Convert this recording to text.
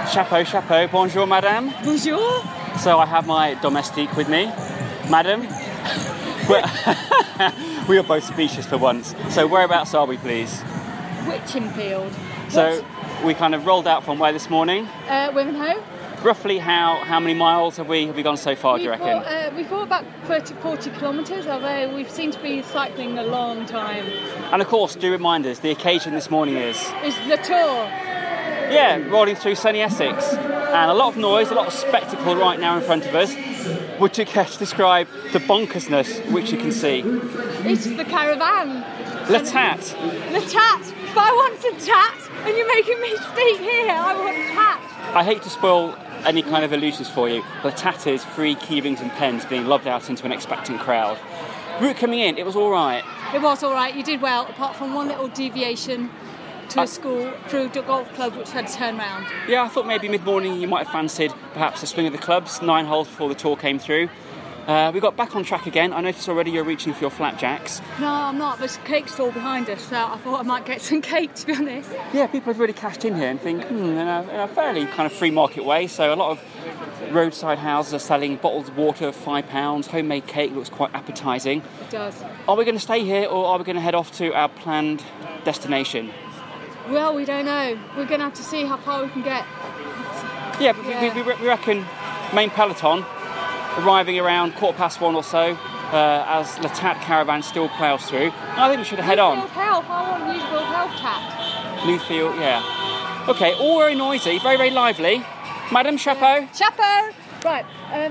Chapeau, chapeau. Bonjour, madame. Bonjour. So I have my domestique with me. Madam, we are both speechless for once. So whereabouts are we, please? Witchingfield. So we kind of rolled out from where this morning? Wivenhoe. Roughly how many miles have we gone so far, do you reckon? We've got about 40 kilometres, although we seem to be cycling a long time. And of course, do remind us, the occasion this morning is? It's the Tour. Yeah, rolling through sunny Essex. And a lot of noise, a lot of spectacle right now in front of us. Would you care to describe the bonkersness which you can see? It's the caravan. Le Tat. Le Tat. But I want a tat, and you're making me speak here. I want a tat. I hate to spoil any kind of illusions for you. Le Tat is 3 key rings and pens being lobbed out into an expectant crowd. Route coming in, it was all right. It was all right. You did well, apart from one little deviation to a school through the golf club, which had to turn round. Yeah, I thought maybe mid-morning you might have fancied perhaps a swing of the clubs, 9 holes before the Tour came through. We got back on track again. I noticed already you're reaching for your flapjacks. No, I'm not. There's a cake stall behind us, so I thought I might get some cake, to be honest. Yeah, people have really cashed in here and think, in a fairly kind of free market way. So a lot of roadside houses are selling bottled water for £5, homemade cake looks quite appetising. It does. Are we going to stay here or are we going to head off to our planned destination? Well, we don't know. We're going to have to see how far we can get. Yeah, but yeah. We reckon main peloton arriving around 1:15 or so as Le Tat caravan still ploughs through. I think we should head on. Newfield Health. I want Newfield Health tat. Newfield, yeah. Okay, all very noisy, very, very lively. Madam, chapeau. Chapeau. Right.